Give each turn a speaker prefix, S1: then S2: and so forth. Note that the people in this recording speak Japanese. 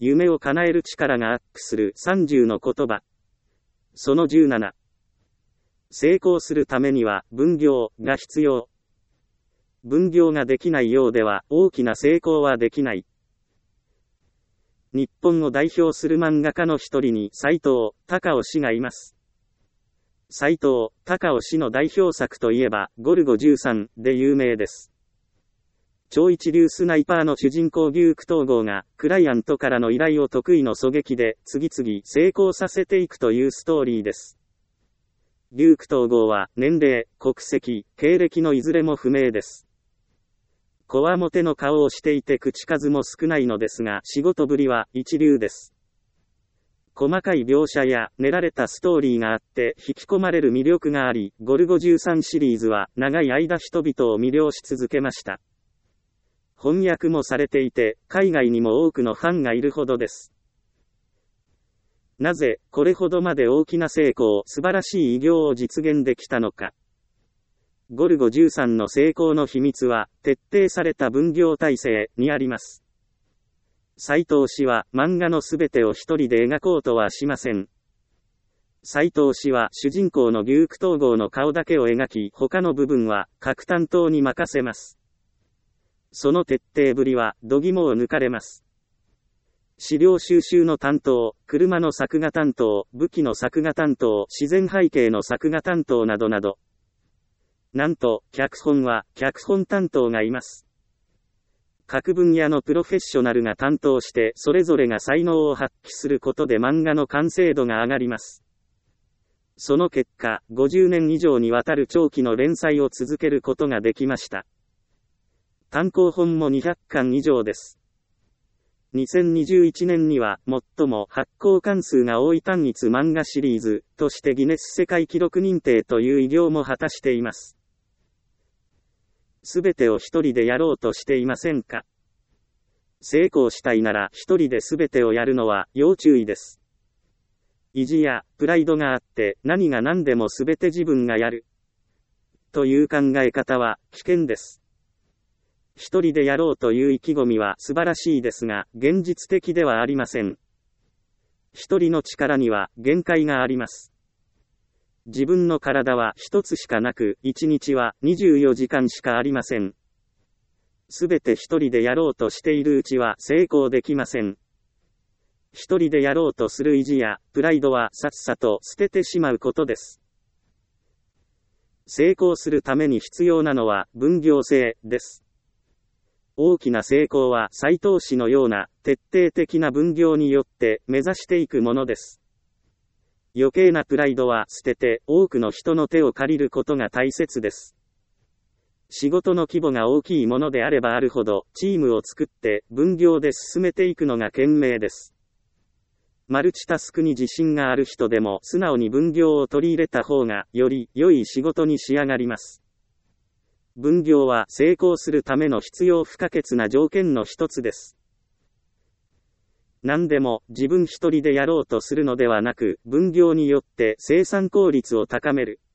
S1: 夢を叶える力がアップする30の言葉。その17。成功するためには分業が必要。分業ができないようでは大きな成功はできない。日本を代表する漫画家の一人に斎藤隆夫氏がいます。斎藤隆夫氏の代表作といえばゴルゴ13で有名です。超一流スナイパーの主人公デューク東郷がクライアントからの依頼を得意の狙撃で次々成功させていくというストーリーです。デューク東郷は年齢、国籍、経歴のいずれも不明です。こわもての顔をしていて口数も少ないのですが仕事ぶりは一流です。細かい描写や練られたストーリーがあって引き込まれる魅力があり、ゴルゴ13シリーズは長い間人々を魅了し続けました。翻訳もされていて、海外にも多くのファンがいるほどです。なぜ、これほどまで大きな成功、素晴らしい偉業を実現できたのか。ゴルゴ13の成功の秘密は、徹底された分業体制にあります。斎藤氏は漫画のすべてを一人で描こうとはしません。斎藤氏は主人公のデューク東郷の顔だけを描き、他の部分は各担当に任せます。その徹底ぶりは、度肝を抜かれます。資料収集の担当、車の作画担当、武器の作画担当、自然背景の作画担当などなど。なんと、脚本は、脚本担当がいます。各分野のプロフェッショナルが担当して、それぞれが才能を発揮することで漫画の完成度が上がります。その結果、50年以上にわたる長期の連載を続けることができました。単行本も200巻以上です。2021年には最も発行巻数が多い単一漫画シリーズとしてギネス世界記録認定という偉業も果たしています。すべてを一人でやろうとしていませんか？成功したいなら一人ですべてをやるのは要注意です。意地やプライドがあって何が何でもすべて自分がやるという考え方は危険です。一人でやろうという意気込みは素晴らしいですが、現実的ではありません。一人の力には限界があります。自分の体は一つしかなく、一日は24時間しかありません。すべて一人でやろうとしているうちは成功できません。一人でやろうとする意地やプライドはさっさと捨ててしまうことです。成功するために必要なのは分業制です。大きな成功は斎藤氏のような徹底的な分業によって目指していくものです。余計なプライドは捨てて多くの人の手を借りることが大切です。仕事の規模が大きいものであればあるほどチームを作って分業で進めていくのが賢明です。マルチタスクに自信がある人でも素直に分業を取り入れた方がより良い仕事に仕上がります。分業は成功するための必要不可欠な条件の一つです。何でも自分一人でやろうとするのではなく、分業によって生産効率を高める。